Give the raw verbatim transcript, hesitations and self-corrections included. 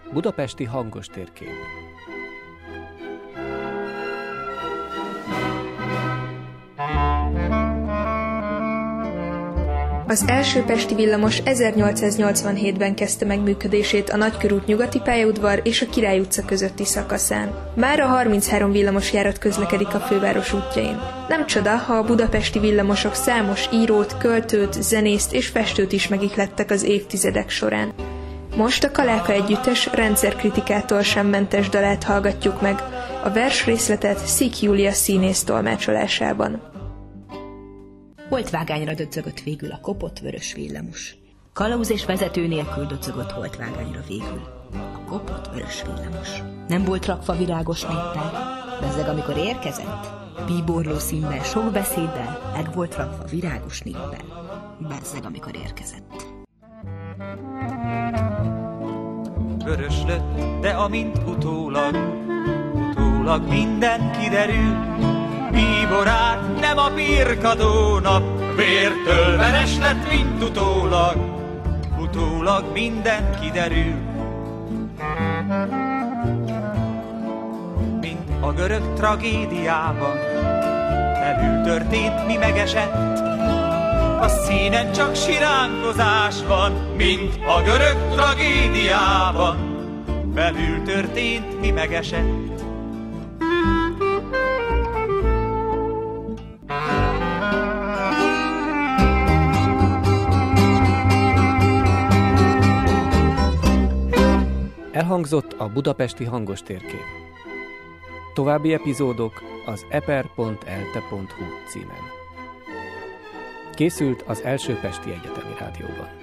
Budapesti hangos térkép. Az első pesti villamos ezernyolcszáznyolcvanhétben kezdte meg működését a Nagykörút nyugati pályaudvar és a Király utca közötti szakaszán. Mára harminchárom villamosjárat közlekedik a főváros útjain. Nem csoda, ha a budapesti villamosok számos írót, költőt, zenészt és festőt is megihlettek az évtizedek során. Most a Kaláka együttes rendszerkritikától sem mentes dalát hallgatjuk meg, a versrészletet Szík Júlia színész tolmácsolásában. Holtvágányra döcögött végül a kopott vörös villamos. Kalauz és vezető nélkül döcögött holtvágányra végül a kopott vörös villamos. Nem volt rakva virágos néppel, bezzeg amikor érkezett, bíborló színben, sok beszéddel meg volt rakva virágos néppel, bezzeg amikor érkezett. Vörös lett, de amint utólag, utólag minden kiderül, bíborát nem a birkadó nap, vértől veres lett, mint utólag, utólag minden kiderül. Mint a görög tragédiában, belül történt, mi megesett, a színen csak siránkozás van, mint a görög tragédiában, belül történt, mi megesett. Elhangzott a budapesti hangos térkép. További epizódok az eper pont elte pont hu címen. Készült az Első Pesti Egyetemi Rádióban.